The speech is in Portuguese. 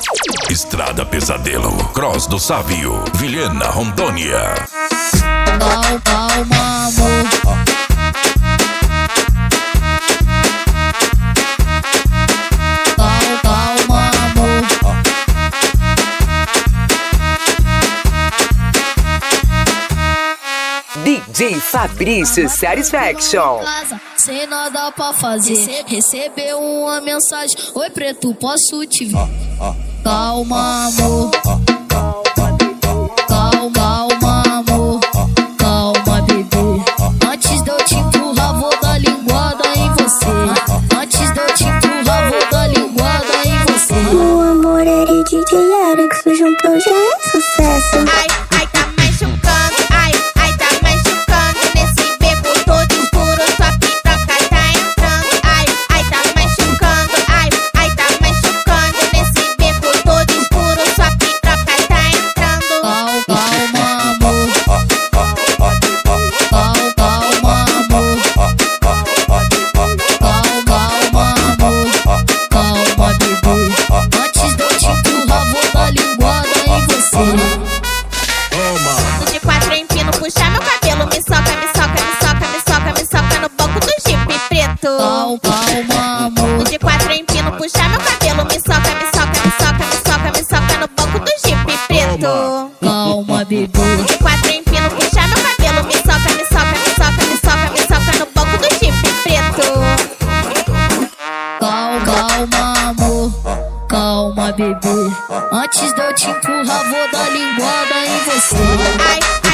Estrada Pesadelo, Cross do Sábio, Vilhena, Rondônia. Calma, amor. Calma, amor. DJ Fabrício Satisfaction. Sem nada pra fazer, recebeu uma mensagem: oi preto, posso te ver? Calma, amor. Calma, amor. Calma, bebê. Antes de eu te empurrar, vou dar linguada em você. Antes de eu te empurrar, vou dar linguada em você. O amor era DJ Alex, juntou já é sucesso. Ai, tá machucando, ai, tá machucando. Nesse beco todo escuro, sua piroca tá entrando. Ai, tá machucando, ai, tá machucando. Nesse beco todo escuro, sua piroca tá entrando. Calma, amor. Calma, amor. Calma, amor. Calma, bebê. Antes de eu te empurrar, vou dar linguada em você. De quatro empino, puxar meu cabelo. Me soca, me soca, me soca, me soca, me soca no banco do Jeep preto. Calma, amor. De quatro empino, puxar meu cabelo. Me soca, me soca, me soca, me soca, me soca no banco do Jeep preto. Calma, bebê. De quatro empino, puxar meu cabelo. Me soca, me soca, me soca, me soca, me soca no banco do Jeep preto. Calma, amor. Calma, bebê. Antes de eu te empurrar, vou dar linguada em você. Ai,